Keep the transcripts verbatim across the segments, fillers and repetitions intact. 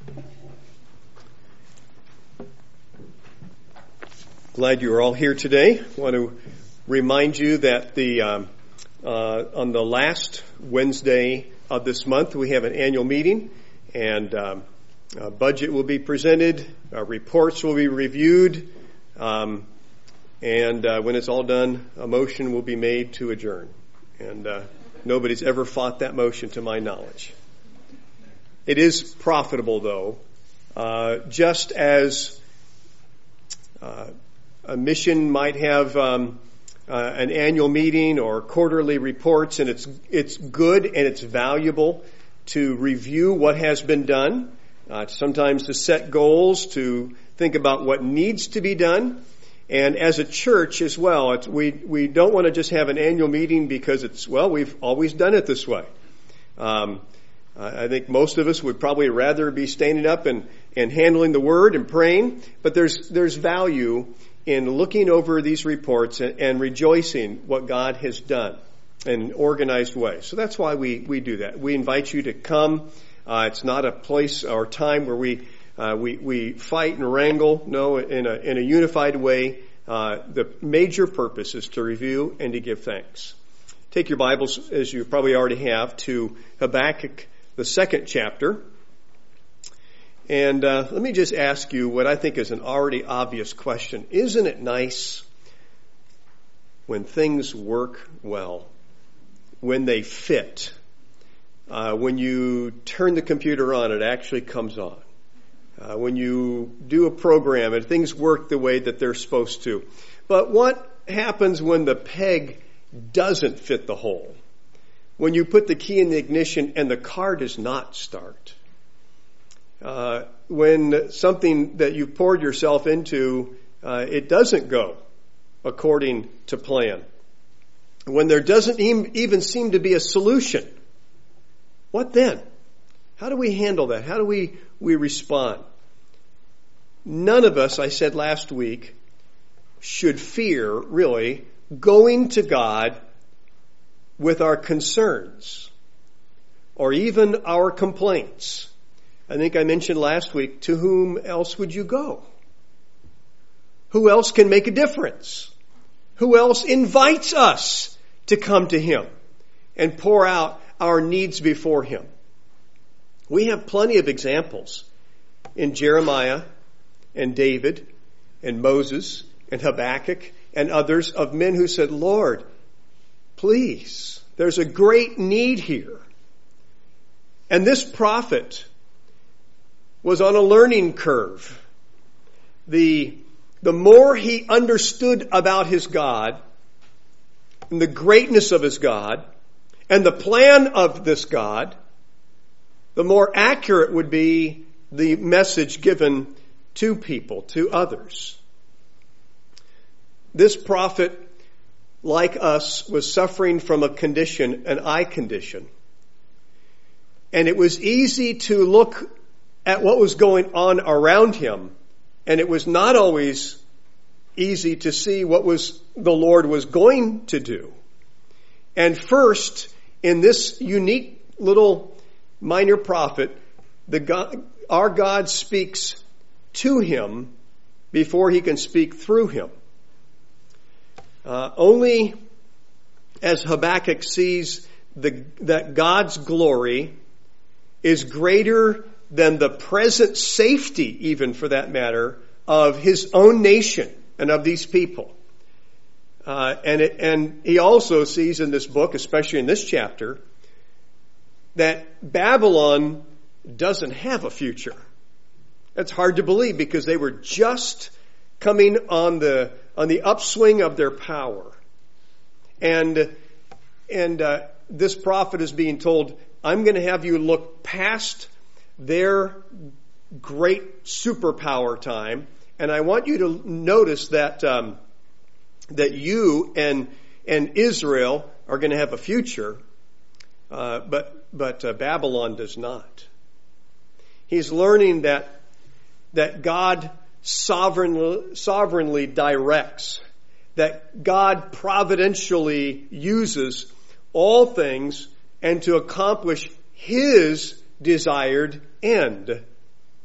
Glad you are all here today. I want to remind you that the um, uh, on the last Wednesday of this month we have an annual meeting, and um, a budget will be presented, uh, reports will be reviewed, um, and uh, when it's all done, a motion will be made to adjourn. And uh, nobody's ever fought that motion to my knowledge. It is profitable, though, uh, just as uh, a mission might have um, uh, an annual meeting or quarterly reports, and it's it's good and it's valuable to review what has been done, uh, sometimes to set goals, to think about what needs to be done. And as a church as well, it's, we we don't want to just have an annual meeting because it's, well, we've always done it this way. Um, I think most of us would probably rather be standing up and, and handling the word and praying, but there's there's value in looking over these reports and, and rejoicing what God has done in an organized way. So that's why we, we do that. We invite you to come. Uh, it's not a place or time where we uh, we we fight and wrangle. No, in a in a unified way. Uh, the major purpose is to review and to give thanks. Take your Bibles, as you probably already have, to Habakkuk, the second chapter. And uh, let me just ask you what I think is an already obvious question. Isn't it nice when things work well, when they fit? Uh, when you turn the computer on, it actually comes on. Uh, when you do a program and things work the way that they're supposed to. But what happens when the peg doesn't fit the hole? When you put the key in the ignition and the car does not start? Uh, when something that you've poured yourself into, uh, it doesn't go according to plan. When there doesn't even seem to be a solution, what then? How do we handle that? How do we, we respond? None of us, I said last week, should fear, really, going to God with our concerns or even our complaints. I think I mentioned last week, to whom else would you go? Who else can make a difference? Who else invites us to come to Him and pour out our needs before Him? We have plenty of examples in Jeremiah and David and Moses and Habakkuk and others of men who said, Lord, please, there's a great need here. And this prophet was on a learning curve. The, the more he understood about his God and the greatness of his God and the plan of this God, the more accurate would be the message given to people, to others. This prophet, like us, was suffering from a condition, an eye condition. And it was easy to look at what was going on around him, and it was not always easy to see what was the Lord was going to do. And first, in this unique little minor prophet, the God, our God speaks to him before he can speak through him. Uh, only as Habakkuk sees the, that God's glory is greater than the present safety, even for that matter, of his own nation and of these people. Uh, and, it, and he also sees in this book, especially in this chapter, that Babylon doesn't have a future. That's hard to believe because they were just coming on the on the upswing of their power. And, and uh, this prophet is being told, I'm going to have you look past their great superpower time, and I want you to notice that um, that you and and Israel are going to have a future, uh, but but uh, Babylon does not. He's learning that that God sovereignly, sovereignly directs, that God providentially uses all things and to accomplish His desired end.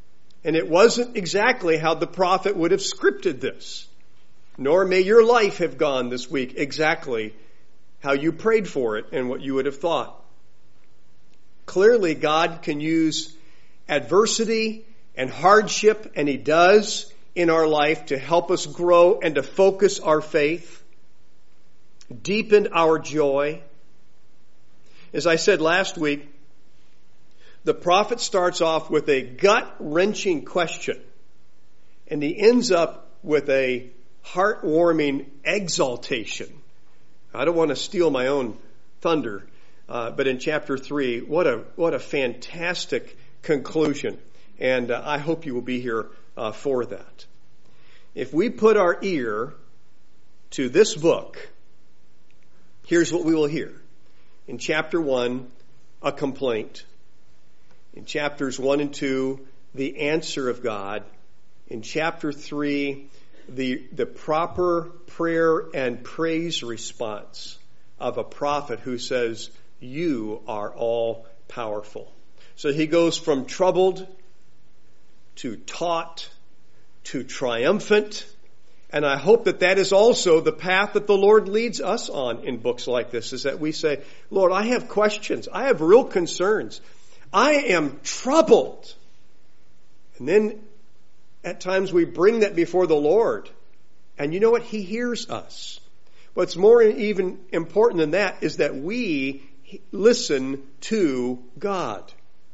And it wasn't exactly how the prophet would have scripted this. Nor may your life have gone this week exactly how you prayed for it and what you would have thought. Clearly, God can use adversity and hardship, and He does in our life, to help us grow and to focus our faith, deepen our joy. As I said last week, the prophet starts off with a gut-wrenching question, and he ends up with a heartwarming exaltation. I don't want to steal my own thunder, uh, but in chapter three, what a what a fantastic conclusion, and uh, I hope you will be here uh, for that. If we put our ear to this book, here's what we will hear. In chapter one, a complaint. In chapters one and two, the answer of God. In chapter three, the, the proper prayer and praise response of a prophet who says, "You are all powerful." So he goes from troubled to taught to triumphant. And I hope that that is also the path that the Lord leads us on in books like this, is that we say, "Lord, I have questions. I have real concerns. I am troubled." And then at times we bring that before the Lord. And you know what? He hears us. What's more even important than that is that we listen to God.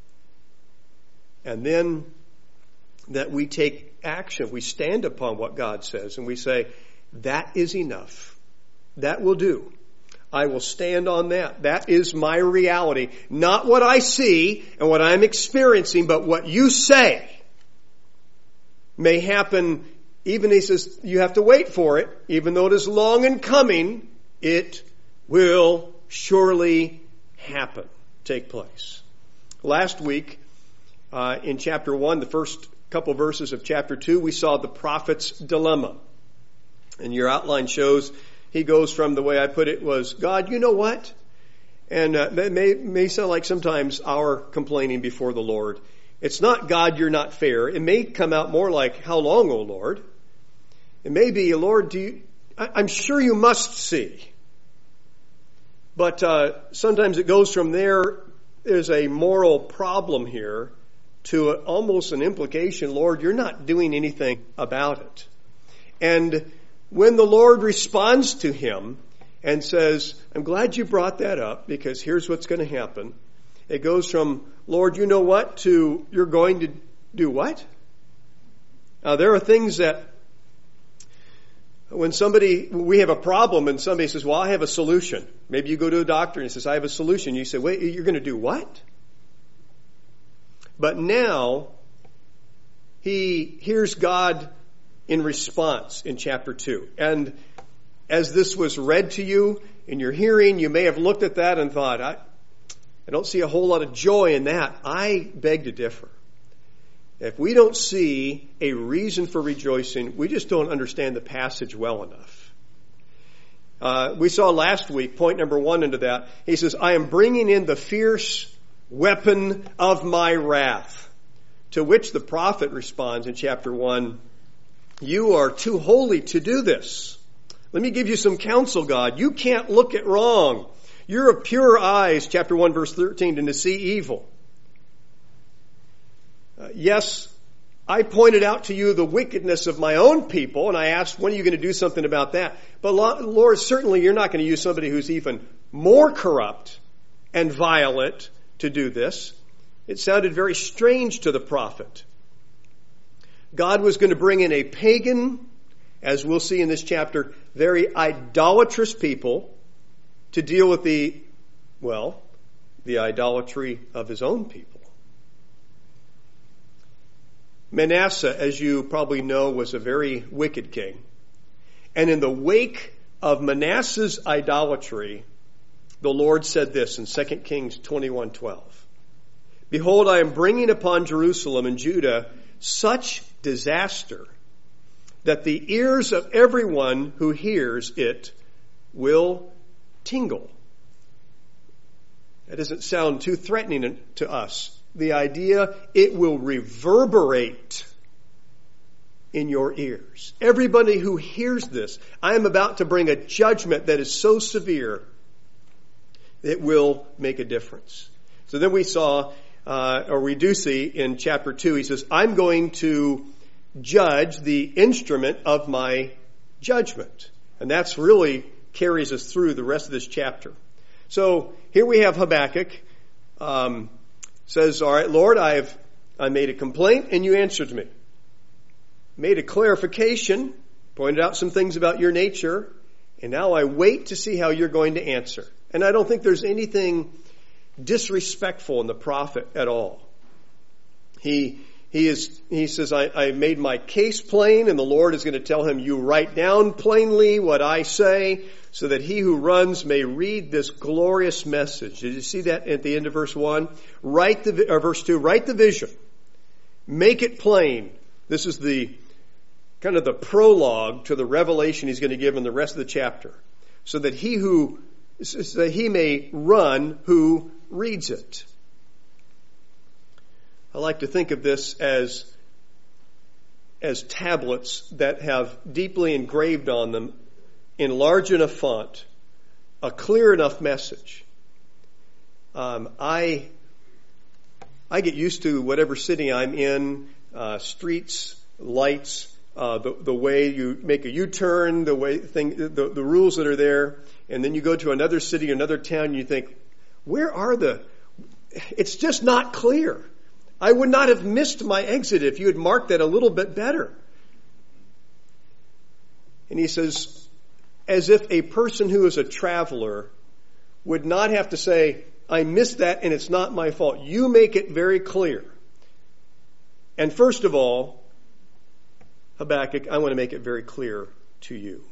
And then that we take action. We stand upon what God says and we say, "That is enough. That will do. I will stand on that. That is my reality. Not what I see and what I'm experiencing, but what you say may happen." Even he says, you have to wait for it. Even though it is long in coming, it will surely happen, take place. Last week, uh, in chapter one, the first couple verses of chapter two, we saw the prophet's dilemma. And your outline shows he goes from, the way I put it was, "God, you know what?" And uh, that may, may sound like sometimes our complaining before the Lord. It's not, "God, you're not fair." It may come out more like, "How long, O Lord?" It may be, "Lord, do you, I, I'm sure you must see." But uh, sometimes it goes from there, there's a moral problem here, to a, almost an implication, "Lord, you're not doing anything about it." And when the Lord responds to him and says, "I'm glad you brought that up, because here's what's going to happen," it goes from, "Lord, you know what?" to, "You're going to do what?" Now, there are things that when somebody, we have a problem and somebody says, "Well, I have a solution." Maybe you go to a doctor and he says, "I have a solution." You say, "Wait, you're going to do what?" But now he hears God in response in chapter two. And as this was read to you in your hearing, you may have looked at that and thought, I, I don't see a whole lot of joy in that. I beg to differ. If we don't see a reason for rejoicing, we just don't understand the passage well enough. Uh, we saw last week, point number one into that, he says, "I am bringing in the fierce weapon of my wrath." To which the prophet responds in chapter one, "You are too holy to do this. Let me give you some counsel, God. You can't look it wrong. You're of pure eyes," chapter one, verse thirteen, "and to see evil. Uh, yes, I pointed out to you the wickedness of my own people, and I asked, when are you going to do something about that? But Lord, certainly you're not going to use somebody who's even more corrupt and violent to do this." It sounded very strange to the prophet. God was going to bring in a pagan, as we'll see in this chapter, very idolatrous people to deal with the, well, the idolatry of his own people. Manasseh, as you probably know, was a very wicked king. And in the wake of Manasseh's idolatry, the Lord said this in Second Kings twenty-one twelve. "Behold, I am bringing upon Jerusalem and Judah such disaster that the ears of everyone who hears it will tingle." That doesn't sound too threatening to us the idea it will reverberate in your ears. Everybody who hears this, I am about to bring a judgment that is so severe, it will make a difference. So then we saw, uh, or we do see in chapter two, he says, I'm going to judge the instrument of my judgment. And that's really carries us through the rest of this chapter. So here we have Habakkuk, um, says, all right, Lord, I've, I made a complaint and you answered me. Made a clarification, pointed out some things about your nature, and now I wait to see how you're going to answer. And I don't think there's anything disrespectful in the prophet at all. He he is he says, I, I made my case plain, and the Lord is going to tell him, you write down plainly what I say, so that he who runs may read this glorious message. Did you see that at the end of verse one? Write the or verse two, write the vision. Make it plain. This is the kind of the prologue to the revelation he's going to give in the rest of the chapter. So that he who, so that he may run who reads it. I like to think of this as, as tablets that have deeply engraved on them, in large enough font, a clear enough message. Um, I, I get used to whatever city I'm in, uh, streets, lights, uh, the, the way you make a U-turn, the way thing, the, the rules that are there, and then you go to another city, another town, and you think, where are the? It's just not clear. I would not have missed my exit if you had marked that a little bit better. And he says, as if a person who is a traveler would not have to say, I missed that and it's not my fault. You make it very clear. And first of all, Habakkuk, I want to make it very clear to you.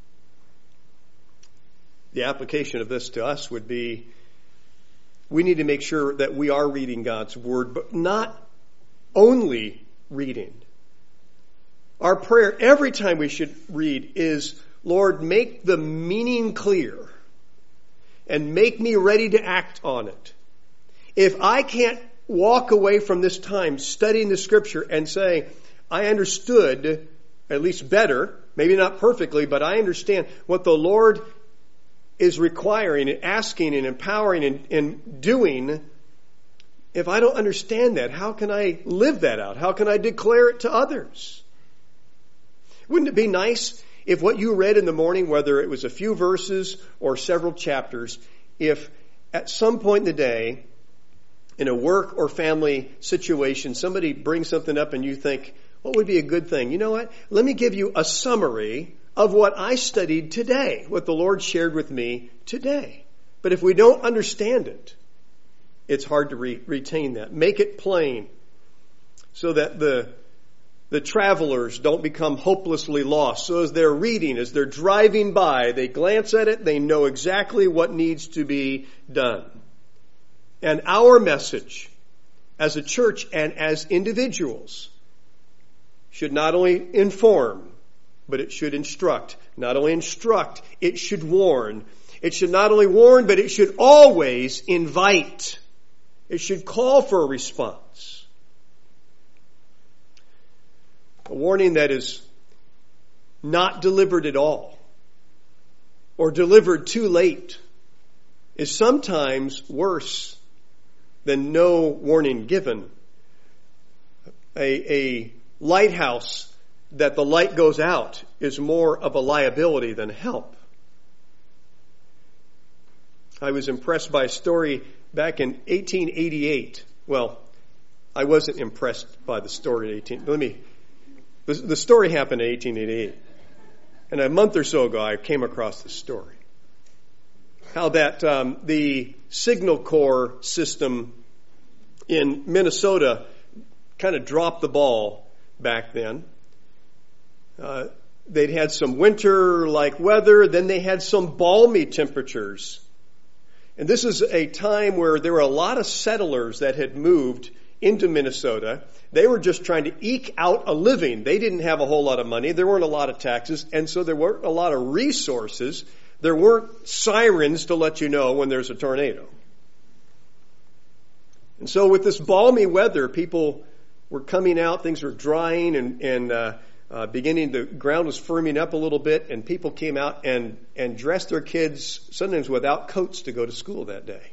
The application of this to us would be, we need to make sure that we are reading God's Word, but not only reading. Our prayer every time we should read is, Lord, make the meaning clear and make me ready to act on it. If I can't walk away from this time studying the Scripture and say, I understood, at least better, maybe not perfectly, but I understand what the Lord is requiring and asking and empowering and, and doing. If I don't understand that, how can I live that out? How can I declare it to others? Wouldn't it be nice if what you read in the morning, whether it was a few verses or several chapters, if at some point in the day, in a work or family situation, somebody brings something up and you think, what would be a good thing? You know what? Let me give you a summary of what I studied today, what the Lord shared with me today. But if we don't understand it, it's hard to re- retain that. Make it plain so that the the travelers don't become hopelessly lost. So as they're reading, as they're driving by, they glance at it, they know exactly what needs to be done. And our message as a church and as individuals should not only inform, but it should instruct. Not only instruct, it should warn. It should not only warn, but it should always invite. It should call for a response. A warning that is not delivered at all, or delivered too late, is sometimes worse than no warning given. A, a lighthouse that the light goes out is more of a liability than help. I was impressed by a story back in eighteen eighty-eight. Well, I wasn't impressed by the story in eighteen. Let me. The, the story happened in eighteen eighty-eight, and a month or so ago, I came across this story. How that um, the Signal Corps system in Minnesota kind of dropped the ball back then. Uh, they'd had some winter-like weather, then they had some balmy temperatures. And this is a time where there were a lot of settlers that had moved into Minnesota. They were just trying to eke out a living. They didn't have a whole lot of money. There weren't a lot of taxes. And so there weren't a lot of resources. There weren't sirens to let you know when there's a tornado. And so with this balmy weather, people were coming out, things were drying and, and uh, uh, beginning, the ground was firming up a little bit, and people came out and, and dressed their kids, sometimes without coats, to go to school that day.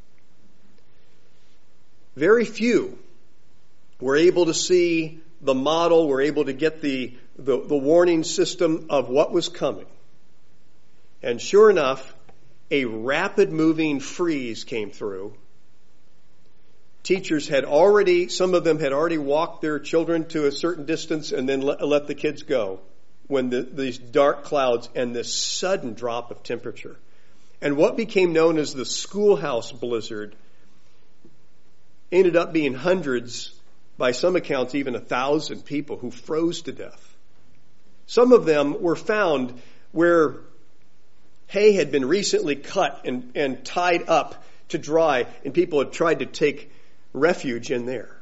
Very few were able to see the model, were able to get the, the, the warning system of what was coming. And sure enough, a rapid moving freeze came through. Teachers had already, some of them had already walked their children to a certain distance and then let, let the kids go when the, these dark clouds and this sudden drop of temperature. And what became known as the schoolhouse blizzard ended up being hundreds, by some accounts even a thousand people who froze to death. Some of them were found where hay had been recently cut and, and tied up to dry, and people had tried to take refuge in there.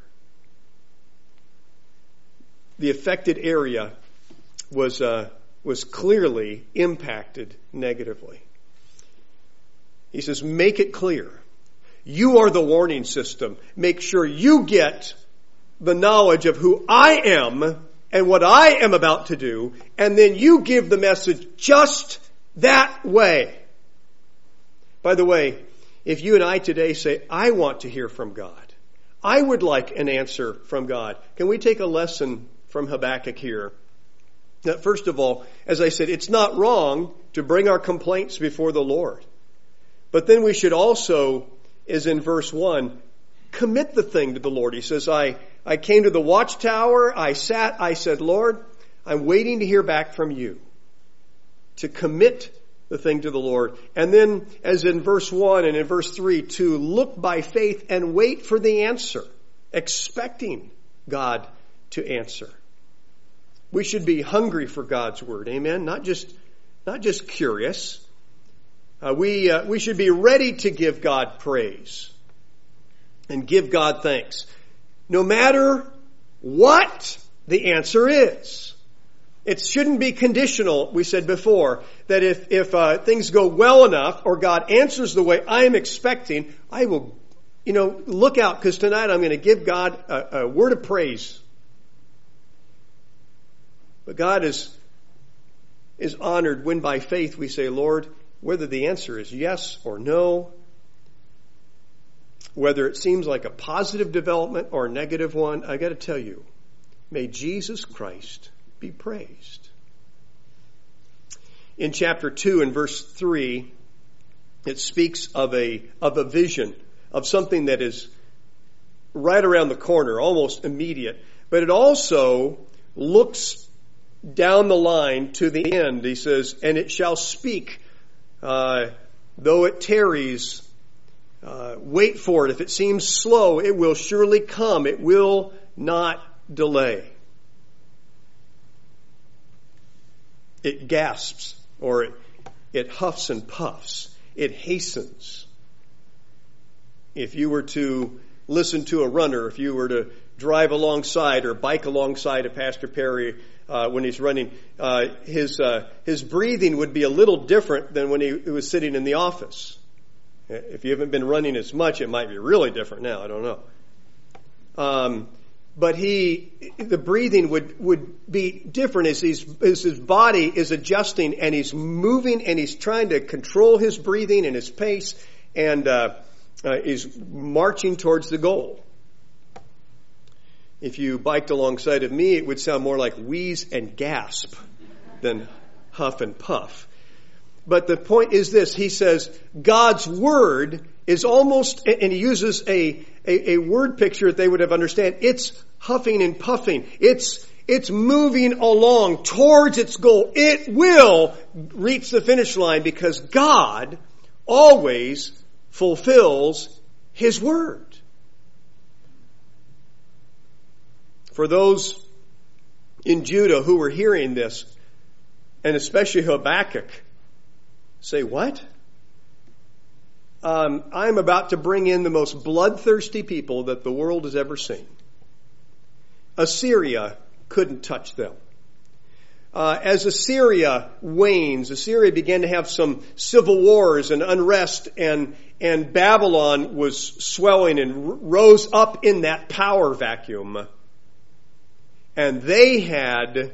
The affected area was uh, was clearly impacted negatively. He says, make it clear. You are the warning system. Make sure you get the knowledge of who I am and what I am about to do, and then you give the message just that way. By the way, if you and I today say, I want to hear from God, I would like an answer from God, can we take a lesson from Habakkuk here? That first of all, as I said, it's not wrong to bring our complaints before the Lord. But then we should also, as in verse one, commit the thing to the Lord. He says, I, I came to the watchtower, I sat, I said, Lord, I'm waiting to hear back from you. To commit the thing to the Lord. And then, as in verse one and in verse three, to look by faith and wait for the answer, expecting God to answer. We should be hungry for God's word, amen? Not just, not just curious. Uh, we uh, we should be ready to give God praise and give God thanks, no matter what the answer is. It shouldn't be conditional, we said before, that if, if uh, things go well enough or God answers the way I am expecting, I will, you know, look out, because tonight I'm going to give God a, a word of praise. But God is, is honored when by faith we say, Lord, whether the answer is yes or no, whether it seems like a positive development or a negative one, I got to tell you, may Jesus Christ be praised. In chapter two and verse three, it speaks of a, of a vision, of something that is right around the corner, almost immediate. But it also looks down the line to the end. He says, and it shall speak, uh, though it tarries, uh, wait for it. If it seems slow, it will surely come. It will not delay. It gasps, or it, it huffs and puffs. It hastens. If you were to listen to a runner, if you were to drive alongside or bike alongside of Pastor Perry uh, when he's running, uh, his uh, his breathing would be a little different than when he, he was sitting in the office. If you haven't been running as much, it might be really different now. I don't know. Um, But he, the breathing would, would be different as, he's, as his body is adjusting and he's moving and he's trying to control his breathing and his pace and uh, uh, is marching towards the goal. If you biked alongside of me, it would sound more like wheeze and gasp than huff and puff. But the point is this, he says, God's word is almost, and he uses a, a, a word picture that they would have understand. It's huffing and puffing. It's, it's moving along towards its goal. It will reach the finish line because God always fulfills his word. For those in Judah who were hearing this, and especially Habakkuk, say, what? Um, I'm about to bring in the most bloodthirsty people that the world has ever seen. Assyria couldn't touch them. uh, as Assyria wanes, Assyria began to have some civil wars and unrest, and and Babylon was swelling and r- rose up in that power vacuum. And they had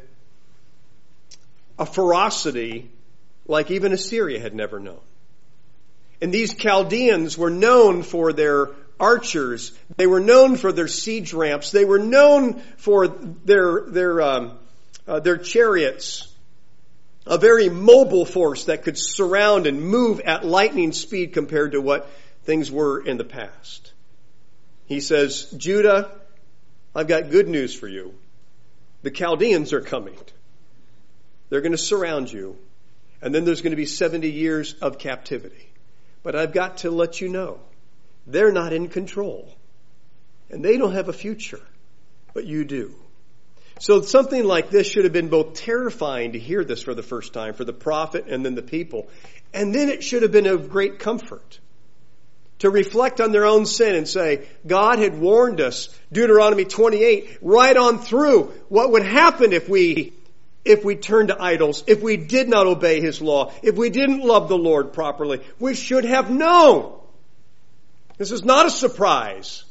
a ferocity like even Assyria had never known. And these Chaldeans were known for their archers. They were known for their siege ramps. They were known for their their um, uh, their chariots. A very mobile force that could surround and move at lightning speed compared to what things were in the past. He says, Judah, I've got good news for you. The Chaldeans are coming. They're going to surround you. And then there's going to be seventy years of captivity. But I've got to let you know, they're not in control. And they don't have a future. But you do. So something like this should have been both terrifying to hear this for the first time for the prophet and then the people. And then it should have been of great comfort to reflect on their own sin and say, God had warned us, Deuteronomy twenty-eight, right on through what would happen if we if we turned to idols, if we did not obey His law, if we didn't love the Lord properly. We should have known. This is not a surprise.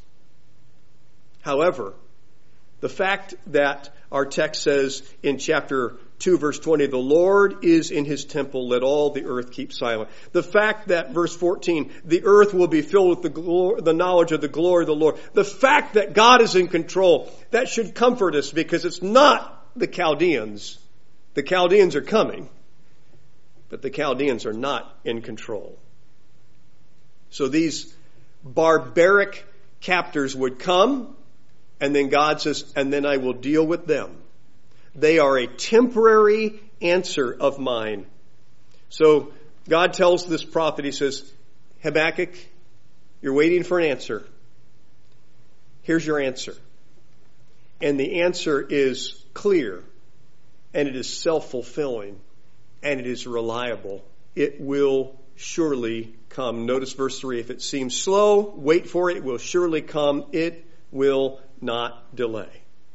However, the fact that our text says in chapter two, verse twenty, the Lord is in His temple, let all the earth keep silent. The fact that, verse fourteen, the earth will be filled with the, glory, the knowledge of the glory of the Lord. The fact that God is in control, that should comfort us because it's not the Chaldeans. The Chaldeans are coming, but the Chaldeans are not in control. So these barbaric captors would come, and then God says, and then I will deal with them. They are a temporary answer of mine. So God tells this prophet, He says, Habakkuk, you're waiting for an answer. Here's your answer. And the answer is clear, and it is self-fulfilling, and it is reliable. It will surely come. Notice verse three, if it seems slow, wait for it. It will surely come. It will not delay.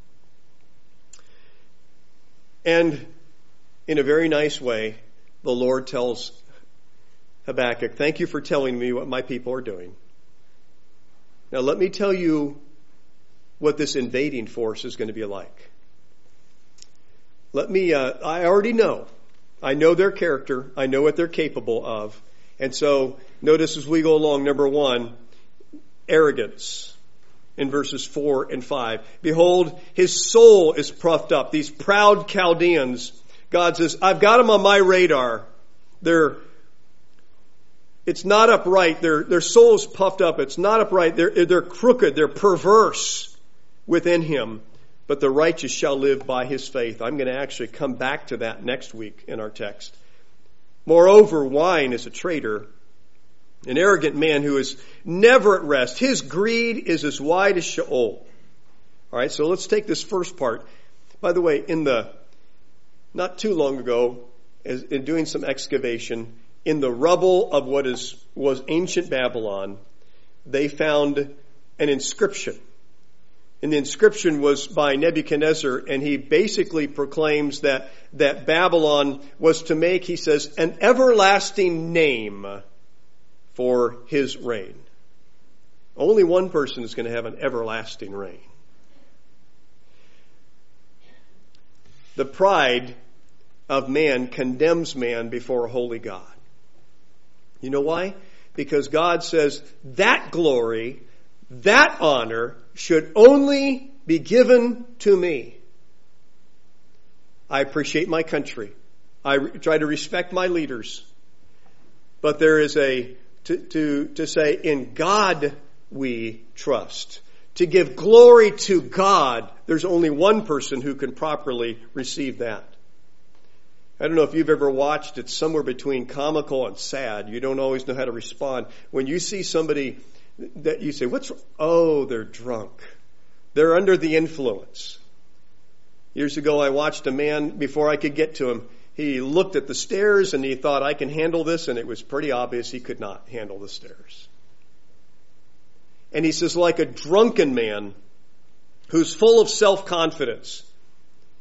And in a very nice way, the Lord tells Habakkuk, thank you for telling me what my people are doing. Now let me tell you what this invading force is going to be like. Let me, uh, I already know. I know their character. I know what they're capable of. And so notice as we go along, number one, arrogance. In verses four and five. Behold, his soul is puffed up. These proud Chaldeans. God says, I've got them on my radar. They're, it's not upright. Their, their soul is puffed up. It's not upright. They're, they're crooked. They're perverse within him. But the righteous shall live by his faith. I'm going to actually come back to that next week in our text. Moreover, wine is a traitor. An arrogant man who is never at rest. His greed is as wide as Sheol. All right, so let's take this first part. By the way, in the not too long ago, as, in doing some excavation in the rubble of what is was ancient Babylon, they found an inscription. And the inscription was by Nebuchadnezzar, and he basically proclaims that that Babylon was to make, he says, an everlasting name for his reign. Only one person is going to have an everlasting reign. The pride of man condemns man before a holy God. You know why? Because God says that glory, that honor should only be given to me. I appreciate my country. I try to respect my leaders. But there is a To, to, to say, in God we trust. To give glory to God, there's only one person who can properly receive that. I don't know if you've ever watched, it's somewhere between comical and sad. You don't always know how to respond. When you see somebody that you say, what's wrong? Oh, they're drunk. They're under the influence. Years ago, I watched a man, before I could get to him, he looked at the stairs and he thought, I can handle this, and it was pretty obvious he could not handle the stairs. And he says, like a drunken man who's full of self-confidence,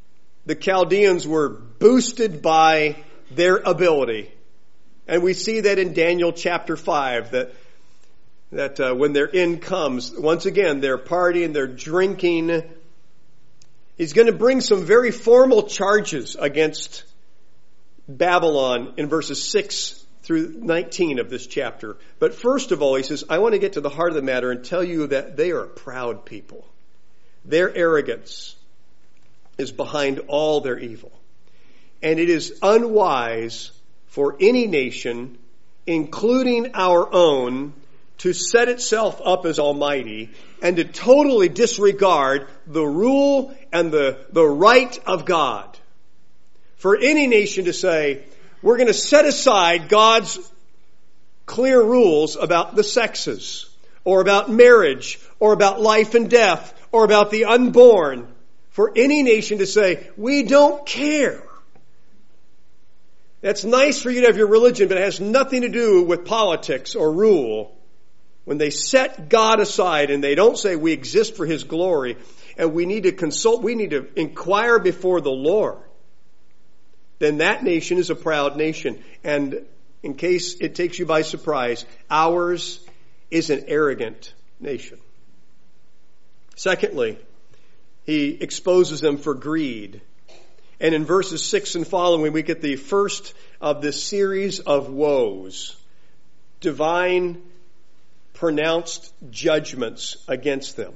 the Chaldeans were boosted by their ability. And we see that in Daniel chapter five, that that uh, when their end comes, once again, they're partying, they're drinking. He's going to bring some very formal charges against Babylon in verses six through nineteen of this chapter. But first of all, he says, I want to get to the heart of the matter and tell you that they are a proud people. Their arrogance is behind all their evil. And it is unwise for any nation, including our own, to set itself up as almighty and to totally disregard the rule and the, the right of God. For any nation to say, we're going to set aside God's clear rules about the sexes, or about marriage, or about life and death, or about the unborn. For any nation to say, we don't care. That's nice for you to have your religion, but it has nothing to do with politics or rule. When they set God aside and they don't say we exist for His glory and we need to consult, we need to inquire before the Lord, then that nation is a proud nation. And in case it takes you by surprise, ours is an arrogant nation. Secondly, he exposes them for greed. And in verses six and following, we get the first of this series of woes. Divine pronounced judgments against them.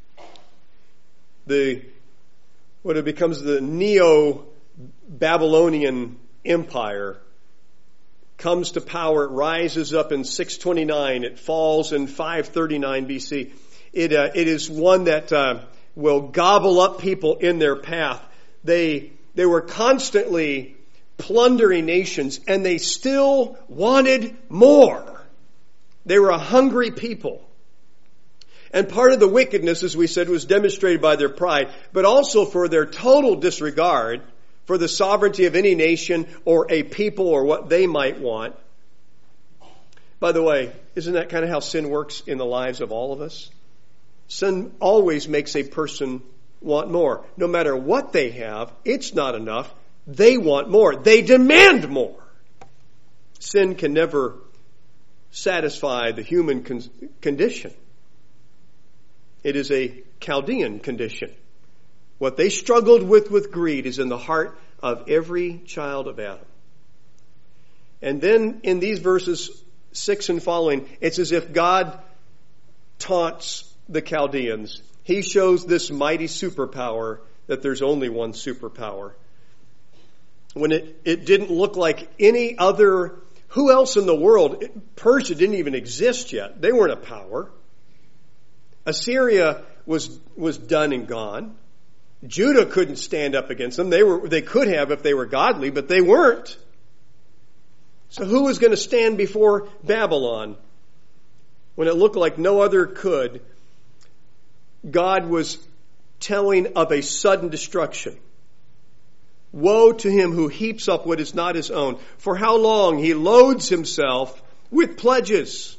The, what it becomes the Neo-Babylonian Empire comes to power. It rises up in six twenty-nine. It falls in five thirty-nine B C. It, uh, it is one that uh, will gobble up people in their path. They They were constantly plundering nations, and they still wanted more. They were a hungry people. And part of the wickedness, as we said, was demonstrated by their pride, but also for their total disregard for the sovereignty of any nation or a people or what they might want. By the way, isn't that kind of how sin works in the lives of all of us? Sin always makes a person want more. No matter what they have, it's not enough. They want more. They demand more. Sin can never satisfy the human con- condition. It is a Chaldean condition. What they struggled with with greed is in the heart of every child of Adam. And then in these verses six and following, it's as if God taunts the Chaldeans. He shows this mighty superpower that there's only one superpower. When it, it didn't look like any other, who else in the world? Persia didn't even exist yet. They weren't a power. Assyria was, was done and gone. Judah couldn't stand up against them. They were, they could have if they were godly, but they weren't. So who was going to stand before Babylon when it looked like no other could? God was telling of a sudden destruction. Woe to him who heaps up what is not his own. For how long he loads himself with pledges.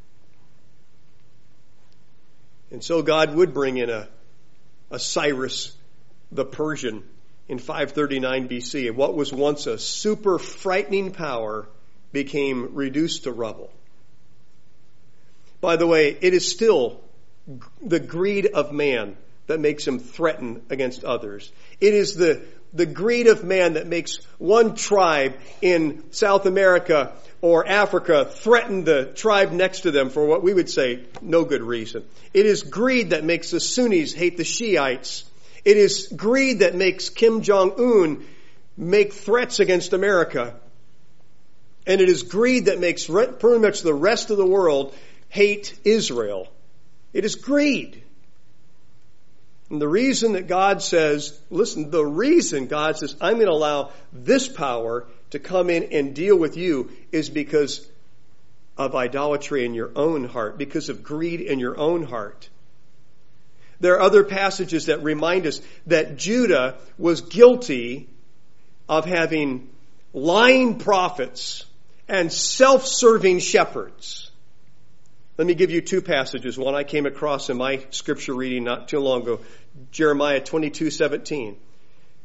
And so God would bring in a, a Cyrus the Persian in five thirty-nine B C. And what was once a super frightening power became reduced to rubble. By the way, it is still the greed of man that makes him threaten against others. It is the, the greed of man that makes one tribe in South America or Africa threaten the tribe next to them for what we would say no good reason. It is greed that makes the Sunnis hate the Shiites. It is greed that makes Kim Jong-un make threats against America. And it is greed that makes pretty much the rest of the world hate Israel. It is greed. And the reason that God says, listen, the reason God says, I'm going to allow this power to come in and deal with you is because of idolatry in your own heart, because of greed in your own heart. There are other passages that remind us that Judah was guilty of having lying prophets and self-serving shepherds. Let me give you two passages. One I came across in my scripture reading not too long ago. Jeremiah twenty-two seventeen.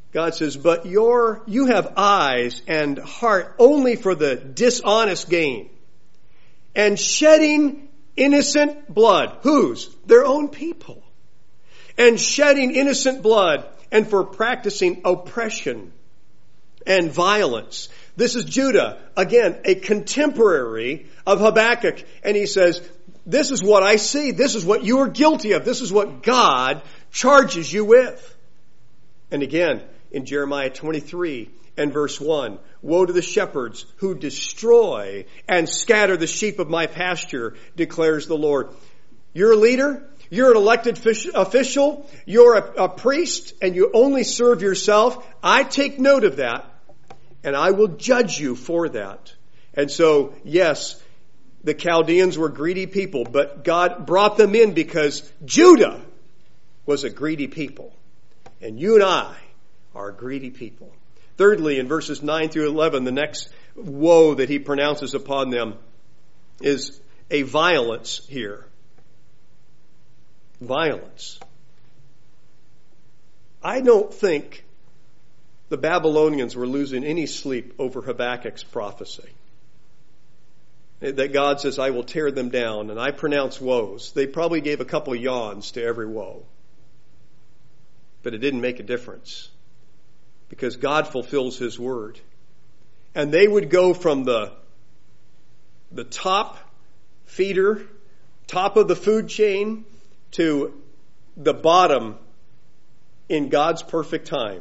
God says, but your, you have eyes and heart only for the dishonest gain and shedding innocent blood. Whose? Their own people. And shedding innocent blood and for practicing oppression and violence. This is Judah, again, a contemporary of Habakkuk. And he says, this is what I see. This is what you are guilty of. This is what God charges you with. And again, in Jeremiah twenty-three and verse one, woe to the shepherds who destroy and scatter the sheep of my pasture, declares the Lord. You're a leader. You're an elected official. You're a, a priest, and you only serve yourself. I take note of that, and I will judge you for that. And so, yes, the Chaldeans were greedy people, but God brought them in because Judah was a greedy people. And you and I are greedy people. Thirdly, in verses nine through eleven, the next woe that he pronounces upon them is a violence here. Violence. I don't think the Babylonians were losing any sleep over Habakkuk's prophecy. That God says, I will tear them down, and I pronounce woes. They probably gave a couple yawns to every woe. But it didn't make a difference. Because God fulfills His word. And they would go from the, the top feeder, top of the food chain, to the bottom in God's perfect time.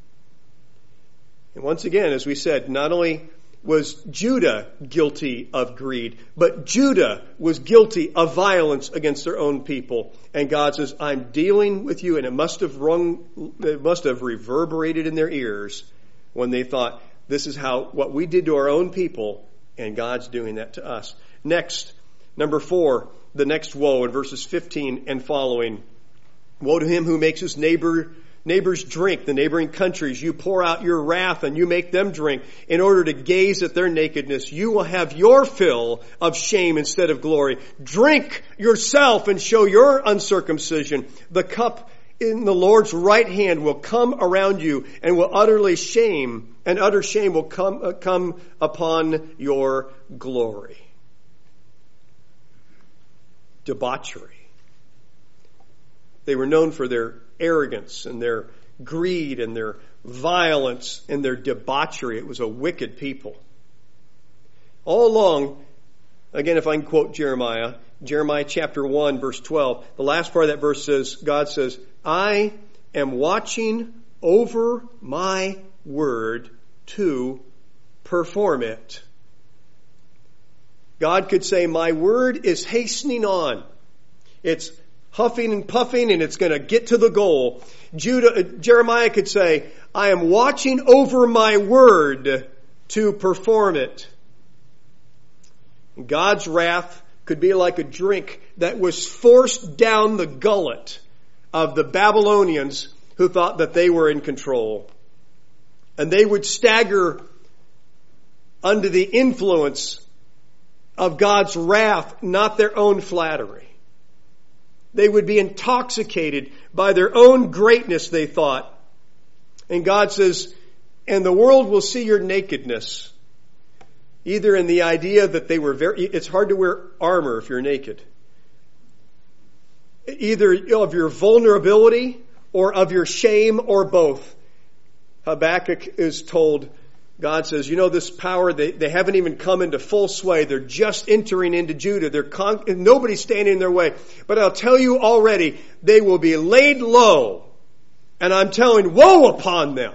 And once again, as we said, not only was Judah guilty of greed, but Judah was guilty of violence against their own people. And God says, I'm dealing with you. And it must have rung, it must have reverberated in their ears when they thought, this is how, what we did to our own people, and God's doing that to us. Next, number four, the next woe in verses fifteen and following. Woe to him who makes his neighbor Neighbors drink, the neighboring countries. You pour out your wrath and you make them drink in order to gaze at their nakedness. You will have your fill of shame instead of glory. Drink yourself and show your uncircumcision. The cup in the Lord's right hand will come around you and will utterly shame, and utter shame will come, uh, come upon your glory. Debauchery. They were known for their arrogance and their greed and their violence and their debauchery. It was a wicked people. All along, again, if I can quote Jeremiah, Jeremiah chapter one, verse twelve, the last part of that verse says, God says, I am watching over my word to perform it. God could say, my word is hastening on. It's huffing and puffing, and it's going to get to the goal. Judah, Jeremiah could say, I am watching over my word to perform it. God's wrath could be like a drink that was forced down the gullet of the Babylonians who thought that they were in control. And they would stagger under the influence of God's wrath, not their own flattery. They would be intoxicated by their own greatness, they thought. And God says, and the world will see your nakedness. Either in the idea that they were very, it's hard to wear armor if you're naked. Either of your vulnerability or of your shame or both. Habakkuk is told, God says, you know, this power, they, they haven't even come into full sway. They're just entering into Judah. They're con- nobody's standing in their way. But I'll tell you already, they will be laid low. And I'm telling, woe upon them.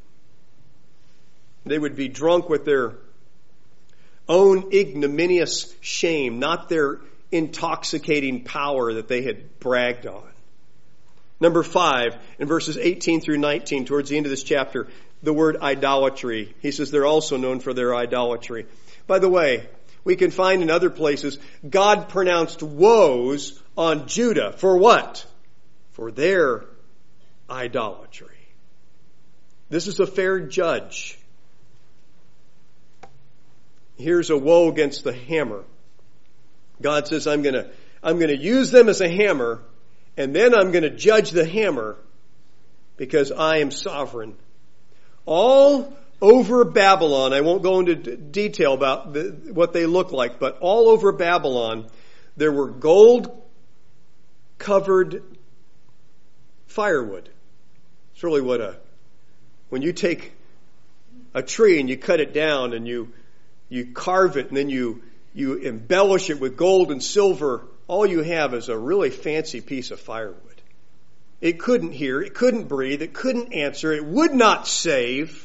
They would be drunk with their own ignominious shame, not their intoxicating power that they had bragged on. Number five, in verses eighteen through nineteen, towards the end of this chapter, the word idolatry. He says they're also known for their idolatry. By the way, we can find in other places, God pronounced woes on Judah. For what? For their idolatry. This is a fair judge. Here's a woe against the hammer. God says, I'm going to, I'm going to use them as a hammer, and then I'm going to judge the hammer because I am sovereign all over Babylon. I won't go into d- detail about the, what they look like, but all over Babylon, there were gold-covered firewood. It's really what a, when you take a tree and you cut it down and you, you carve it and then you, you embellish it with gold and silver, all you have is a really fancy piece of firewood. It couldn't hear, it couldn't breathe, it couldn't answer, it would not save.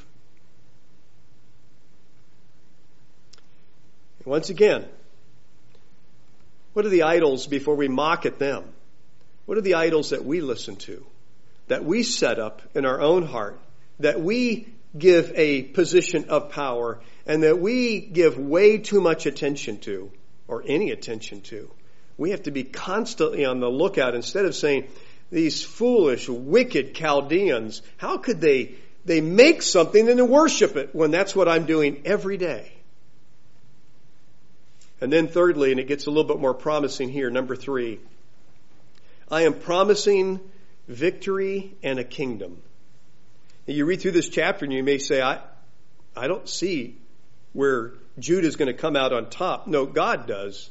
Once again, what are the idols before we mock at them? What are the idols that we listen to, that we set up in our own heart, that we give a position of power, and that we give way too much attention to, or any attention to? We have to be constantly on the lookout instead of saying, these foolish, wicked Chaldeans, how could they, they make something and then worship it when that's what I'm doing every day? And then thirdly, and it gets a little bit more promising here, number three, I am promising victory and a kingdom. And you read through this chapter and you may say, I, I don't see where Judah is going to come out on top. No, God does.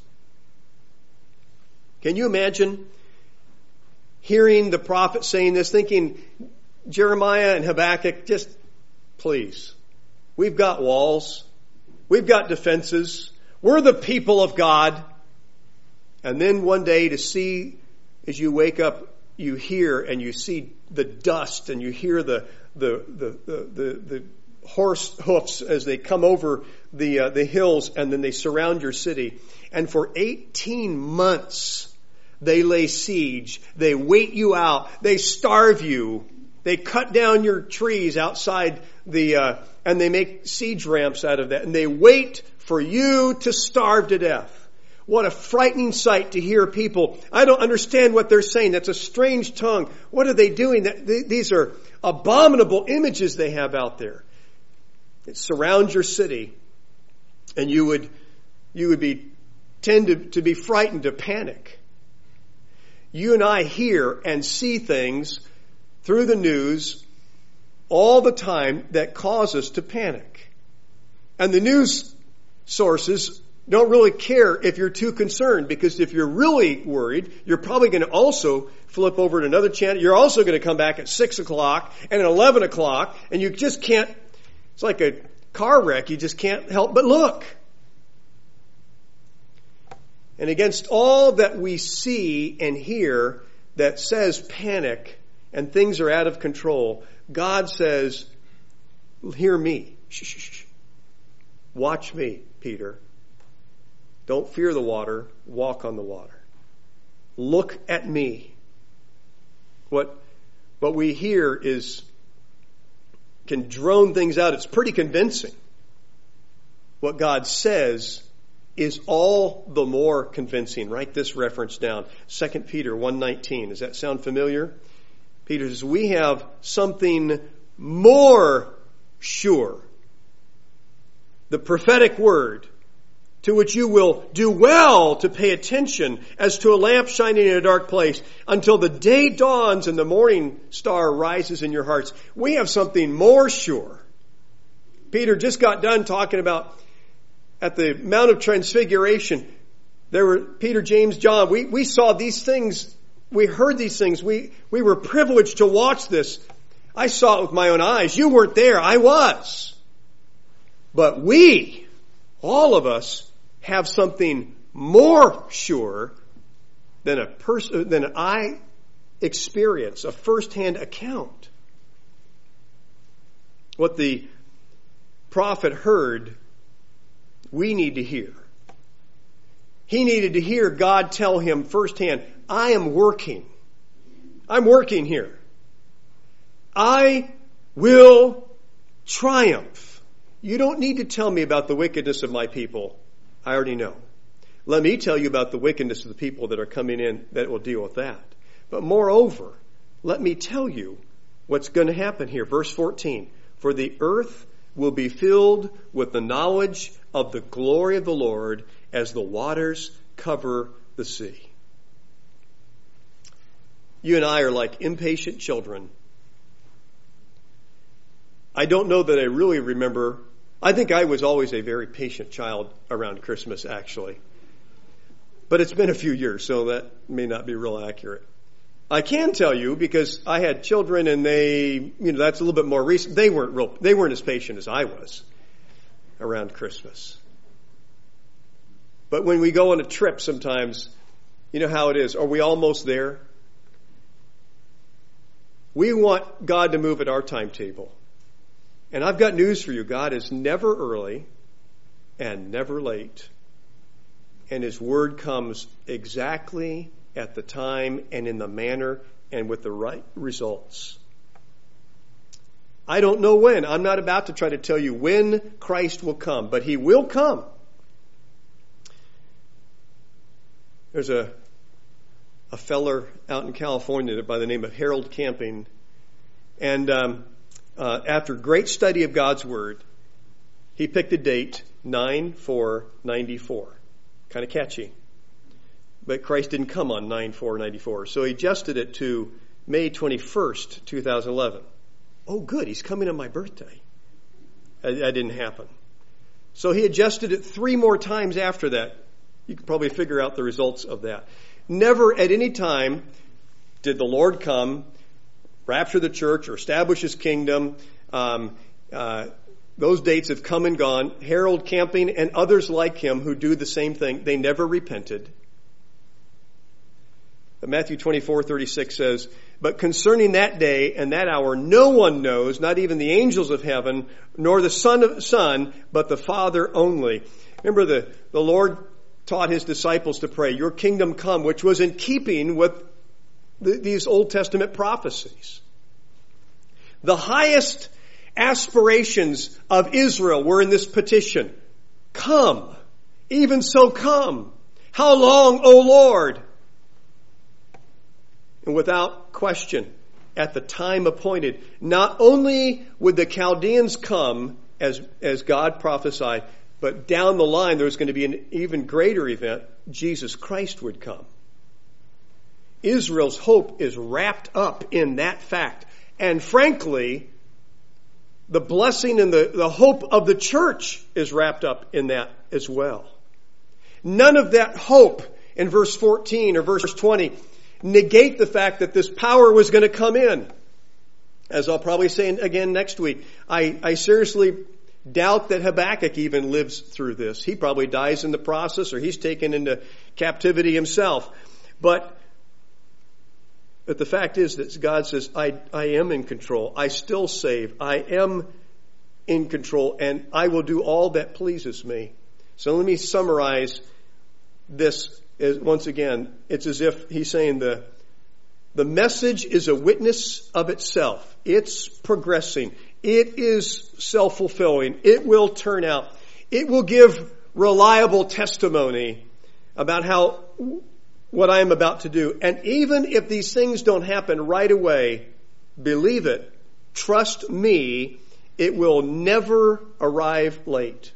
Can you imagine hearing the prophet saying this, thinking, Jeremiah and Habakkuk, just please, we've got walls, we've got defenses, we're the people of God. And then one day to see, as you wake up, you hear and you see the dust and you hear the the the the, the, the horse hoofs as they come over the uh, the hills, and then they surround your city. And for eighteen months, they lay siege. They wait you out. They starve you. They cut down your trees outside the, uh, and they make siege ramps out of that. And they wait for you to starve to death. What a frightening sight to hear people. I don't understand what they're saying. That's a strange tongue. What are they doing? These are abominable images they have out there. It surrounds your city, and you would, you would be, tend to, to be frightened, to panic. You and I hear and see things through the news all the time that cause us to panic. And the news sources don't really care if you're too concerned, because if you're really worried, you're probably going to also flip over to another channel. You're also going to come back at six o'clock and at eleven o'clock, and you just can't, it's like a car wreck. You just can't help but look. And against all that we see and hear that says panic and things are out of control, God says, hear me. Shh, shh, shh. Watch me, Peter. Don't fear the water. Walk on the water. Look at me. What, what we hear is, can drone things out. It's pretty convincing. What God says is all the more convincing. Write this reference down. Second Peter one nineteen. Does that sound familiar? Peter says, we have something more sure. The prophetic word, to which you will do well to pay attention as to a lamp shining in a dark place until the day dawns and the morning star rises in your hearts. We have something more sure. Peter just got done talking about at the Mount of Transfiguration. There were Peter, James, John. We, we saw these things. We heard these things. We, we were privileged to watch this. I saw it with my own eyes. You weren't there. I was. But we, all of us, have something more sure than a person, than an eye experience, a first-hand account. What the prophet heard, we need to hear. He needed to hear God tell him firsthand, I am working. I'm working here. I will triumph. You don't need to tell me about the wickedness of my people. I already know. Let me tell you about the wickedness of the people that are coming in that will deal with that. But moreover, let me tell you what's going to happen here. Verse fourteen. For the earth will be filled with the knowledge of the glory of the Lord as the waters cover the sea. You and I are like impatient children. I don't know that I really remember. I think I was always a very patient child around Christmas, actually. But it's been a few years, so that may not be real accurate. I can tell you, because I had children and they, you know, that's a little bit more recent. They weren't real, they weren't as patient as I was around Christmas. But when we go on a trip sometimes, you know how it is. Are we almost there? We want God to move at our timetable. And I've got news for you. God is never early and never late. And His Word comes exactly at the time and in the manner and with the right results. I don't know when. I'm not about to try to tell you when Christ will come, but He will come. There's a a feller out in California by the name of Harold Camping, and um, uh, after great study of God's Word, he picked a date, nine four ninety-four. Kind of catchy. But Christ didn't come on nine four ninety-four, so he adjusted it to May twenty-first, two thousand eleven. Oh, good, He's coming on my birthday. That, that didn't happen. So he adjusted it three more times after that. You can probably figure out the results of that. Never at any time did the Lord come, rapture the church, or establish His kingdom. Um, uh, those dates have come and gone. Harold Camping and others like him who do the same thing, they never repented. But Matthew twenty-four thirty-six says, "But concerning that day and that hour, no one knows, not even the angels of heaven, nor the Son of Son, but the Father only." Remember, the, the Lord taught His disciples to pray, "Your kingdom come," which was in keeping with the, these Old Testament prophecies. The highest aspirations of Israel were in this petition. Come, even so come. How long, O Lord? And without question, at the time appointed, not only would the Chaldeans come as, as God prophesied, but down the line there was going to be an even greater event. Jesus Christ would come. Israel's hope is wrapped up in that fact. And frankly, the blessing and the, the hope of the church is wrapped up in that as well. None of that hope in verse fourteen or verse twenty negate the fact that this power was going to come in. As I'll probably say again next week, I, I seriously doubt that Habakkuk even lives through this. He probably dies in the process, or he's taken into captivity himself. But, but the fact is that God says, I, I am in control. I still save. I am in control, and I will do all that pleases me. So let me summarize this. Is, once again, it's as if he's saying the, the message is a witness of itself. It's progressing. It is self-fulfilling. It will turn out. It will give reliable testimony about how, what I am about to do. And even if these things don't happen right away, believe it. Trust me, it will never arrive late.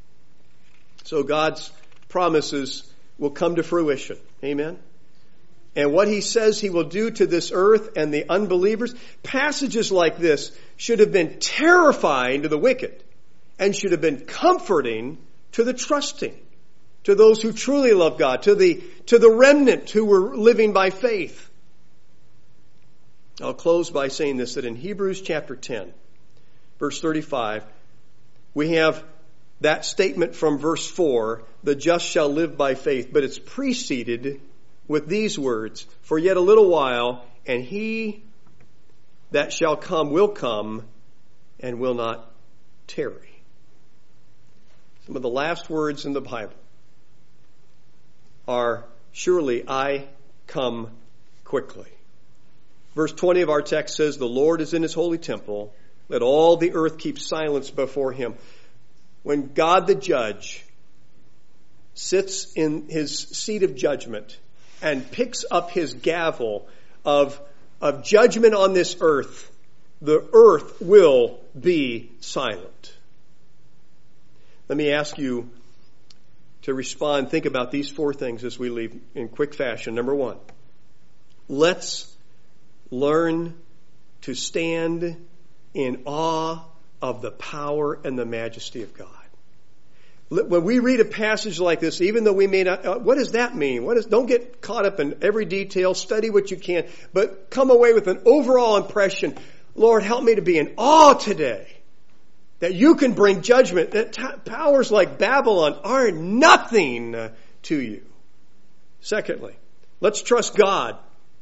So God's promises will come to fruition. Amen. And what He says He will do to this earth and the unbelievers, passages like this should have been terrifying to the wicked and should have been comforting to the trusting, to those who truly love God, to the, to the remnant who were living by faith. I'll close by saying this, that in Hebrews chapter ten, verse thirty-five, we have that statement from verse four, the just shall live by faith, but it's preceded with these words, for yet a little while, and He that shall come will come and will not tarry. Some of the last words in the Bible are, surely I come quickly. Verse twenty of our text says, the Lord is in His holy temple. Let all the earth keep silence before Him. When God the judge sits in His seat of judgment and picks up His gavel of, of judgment on this earth, the earth will be silent. Let me ask you to respond. Think about these four things as we leave in quick fashion. Number one, let's learn to stand in awe of the power and the majesty of God. When we read a passage like this, even though we may not, uh, what does that mean? What is, don't get caught up in every detail. Study what you can, but come away with an overall impression. Lord, help me to be in awe today that you can bring judgment, that t- powers like Babylon are nothing to you. Secondly, let's trust God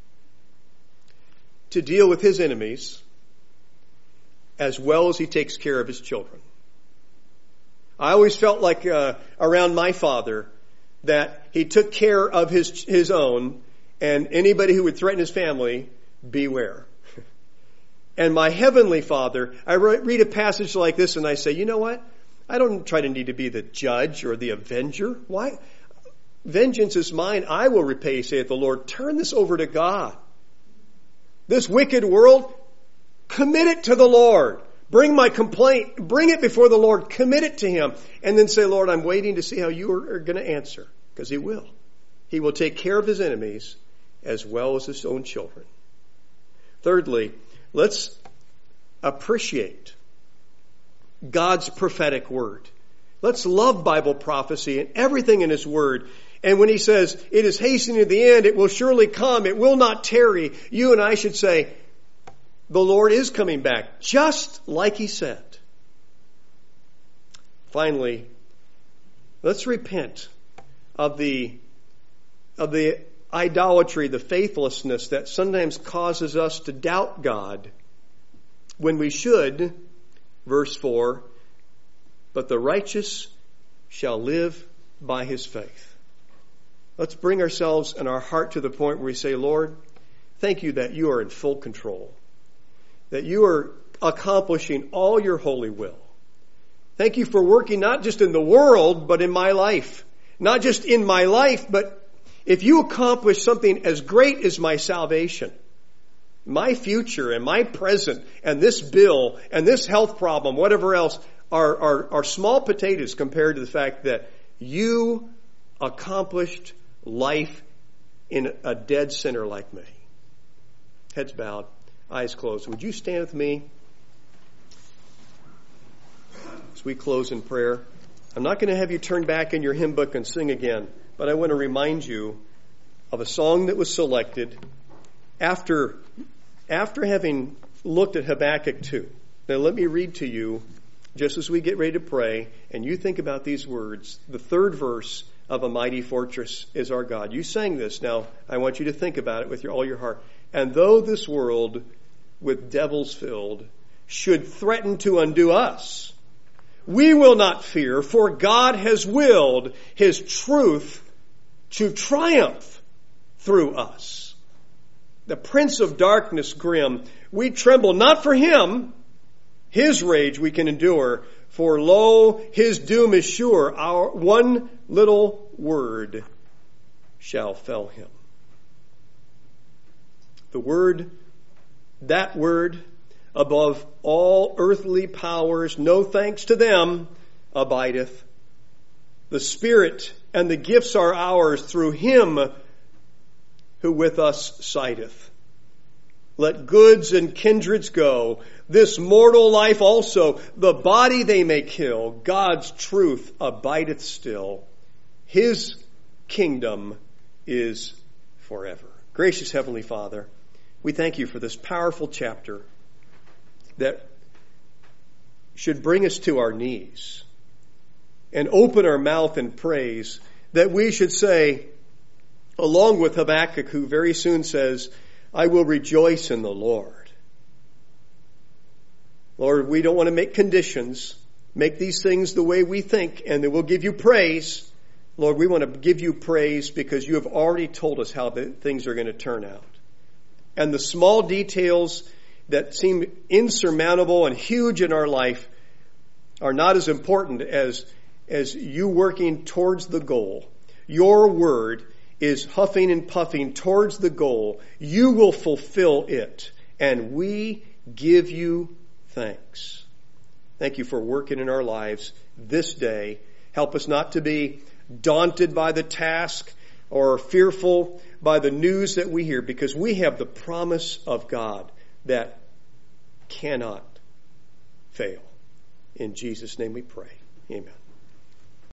to deal with his enemies as well as he takes care of his children. I always felt like uh, around my father that he took care of his his own, and anybody who would threaten his family, beware. And my heavenly Father, I read a passage like this and I say, you know what? I don't try to need to be the judge or the avenger. Why? Vengeance is mine. I will repay, saith the Lord. Turn this over to God. This wicked world, commit it to the Lord. Bring my complaint, bring it before the Lord, commit it to him, and then say, Lord, I'm waiting to see how you are, are going to answer, because he will. He will take care of his enemies as well as his own children. Thirdly, let's appreciate God's prophetic word. Let's love Bible prophecy and everything in his word. And when he says, it is hastening to the end, it will surely come, it will not tarry, you and I should say, the Lord is coming back, just like he said. Finally, let's repent of the, of the idolatry, the faithlessness that sometimes causes us to doubt God when we should, verse four, but the righteous shall live by his faith. Let's bring ourselves and our heart to the point where we say, Lord, thank you that you are in full control, that you are accomplishing all your holy will. Thank you for working not just in the world, but in my life. Not just in my life, but if you accomplish something as great as my salvation, my future and my present and this bill and this health problem, whatever else, are, are, are small potatoes compared to the fact that you accomplished life in a dead sinner like me. Heads bowed, eyes closed. Would you stand with me as we close in prayer? I'm not going to have you turn back in your hymn book and sing again, but I want to remind you of a song that was selected after, after having looked at Habakkuk two. Now let me read to you, just as we get ready to pray, and you think about these words. The third verse of A Mighty Fortress is Our God. You sang this. Now I want you to think about it with your, all your heart. And though this world with devils filled should threaten to undo us, we will not fear, for God has willed his truth to triumph through us. The prince of darkness grim, we tremble not for him, his rage we can endure, for lo, his doom is sure, our one little word shall fell him. The word, that word, above all earthly powers, no thanks to them, abideth. The Spirit and the gifts are ours through him who with us sideth. Let goods and kindreds go, this mortal life also, the body they may kill, God's truth abideth still. His kingdom is forever. Gracious Heavenly Father, we thank you for this powerful chapter that should bring us to our knees and open our mouth in praise, that we should say, along with Habakkuk, who very soon says, I will rejoice in the Lord. Lord, we don't want to make conditions, make these things the way we think, and then we'll give you praise. Lord, we want to give you praise because you have already told us how the things are going to turn out. And the small details that seem insurmountable and huge in our life are not as important as, as you working towards the goal. Your word is huffing and puffing towards the goal. You will fulfill it. And we give you thanks. Thank you for working in our lives this day. Help us not to be daunted by the task or fearful by the news that we hear, because we have the promise of God that cannot fail. In Jesus' name we pray. Amen.